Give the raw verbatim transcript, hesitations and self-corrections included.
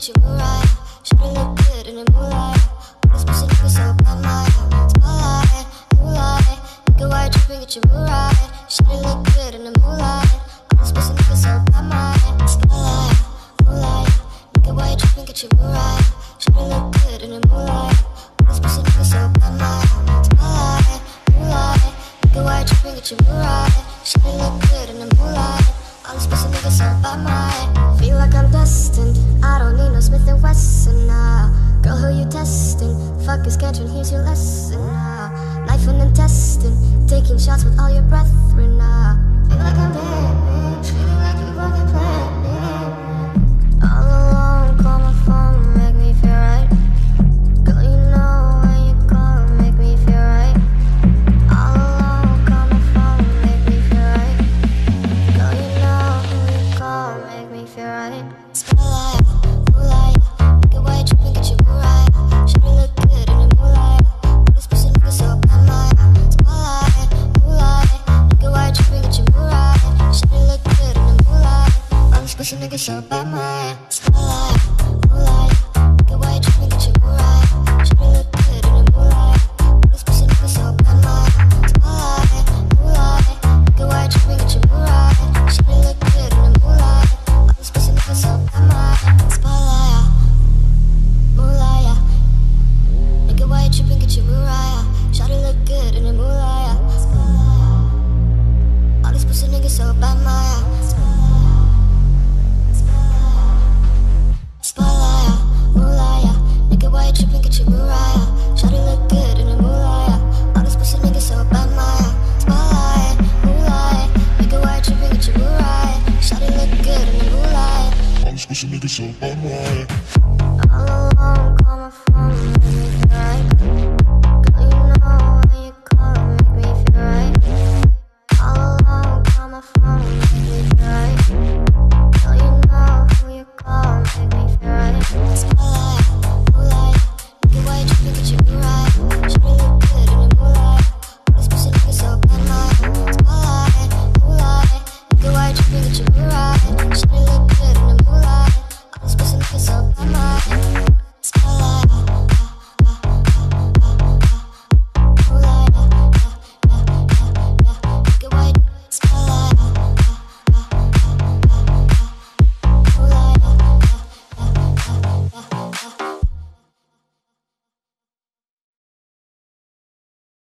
get you right. Should've look good in the moonlight. All this pussy nigga so bad, my spotlight, moonlight. Nigga, why you tripping, get you right. Should've look good in the moonlight. All this pussy nigga so bad, my spotlight, moonlight. Nigga, why you tripping, get you right. Should've look good in the moonlight. All this pussy nigga so bad, my spotlight, moonlight. Nigga, why you tripping, get you right. Should've look good in the moonlight. All this pussy nigga so bad, my feel like I'm destined. I don't need no Smith and Wesson now. Girl, who you testing? Fuck is catching, here's your lesson now. Knife and intestine, taking shots with all your brethren now. Feel like I'm dead, feeling like you fucking planned me. All alone, call my phone, make me feel right. Girl, you know when you call, make me feel right. All alone, call my phone, make me feel right. Girl, you know when you call, make me feel right. Spotlight, moonlight, nigga, why you tripping, get you right. Should've look good in the moonlight. All this pussy nigga so bad, my spotlight, moonlight, nigga, why you tripping, get you right. Should've look good in the moonlight. All this pussy nigga so bad, my spotlight, moonlight, nigga, why you tripping, get you right. Should've look good in the moonlight. All this pussy nigga so bad, my spotlight, moonlight, nigga, why you tripping, get you right. Should've look good in the moonlight. All this pussy nigga so bad, my spotlight, moonlight, nigga, why you tripping, get you right. Should've look good in the moonlight. All this pussy nigga so bad, my spotlight, moonlight, nigga, why you tripping, get you right. Should've look good in the moonlight. All this pussy nigga so bad, my spotlight, moonlight, nigga, why you tripping, get you right. Should've look good in the moonlight. All this pussy nigga so bad, my All alone, call my phone, make me feel right. Girl, you know when you call, make me feel right. All alone, call my phone.